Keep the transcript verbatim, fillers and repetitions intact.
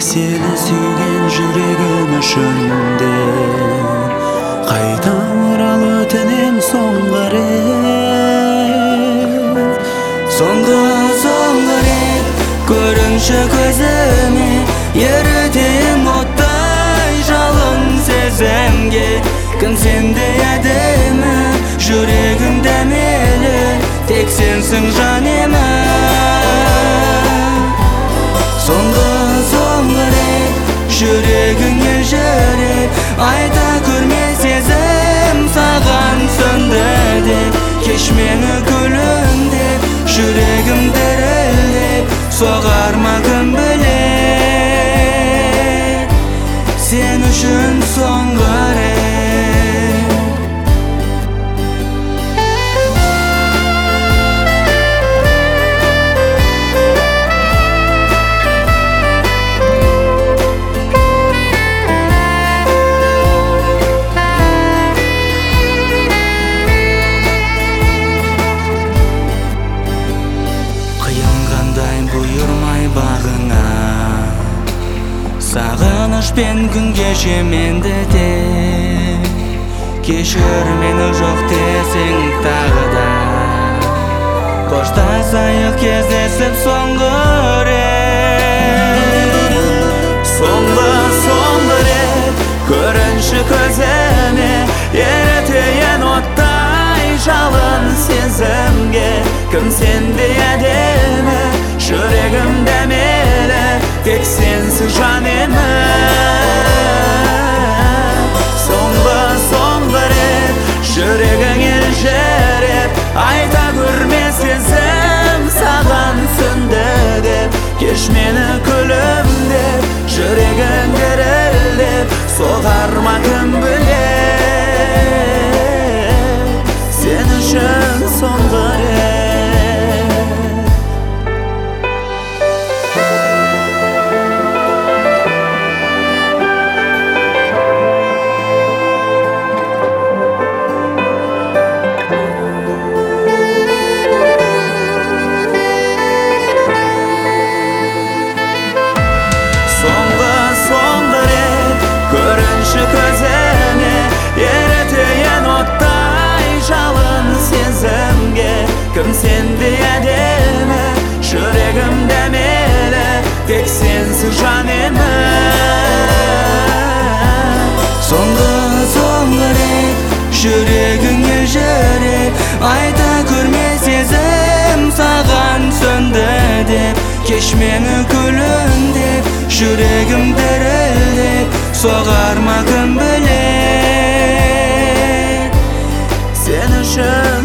Seni suygen yüregim öşünde Qayta uralı tenim songa ret Songa songa ret Görünşe gözüme Yeridim otay жалын сеземге Кім сенде едімі Жүрегімде мейлі Тек сенсің жанема Соңғы соңғы рет Жүрегіңе жүрек Айта көрме сезім Саған сөнді деп Кеш мені күлім деп Жүрегім дірілдеп Соғар ма кім білет Сен үшін соңғы рет Сағынышпен күн кеше менде де Кешір мені жоқ десең тағы да Қоштасайық кездесіп соңғы рет Соңғы соңғы рет Көрінші көзіме Ерітейін оттай жалын сезімге Кім сенде әдемі Жүрегімде мейлі Тек сенсің жанема Соңғы соңғы рет Жүрегің елжіреп Айта көрме сезім Саған сөнді деп Кеш мені күлім деп Жүрегің дірілдеп Соғар ма кім білет Сен үшін соңғы рет Көзіме ерітейін оттай жалын сезімге Кім сенде әдемі жүрегімде мейлі Тек сенсің жанема Соңғы соңғы рет жүрегің елжіреп Айта көрме сезім саған сөнді деп Кеш мені күлім деп жүрегім дірілдеп Соғар ма кім білет Сен үшін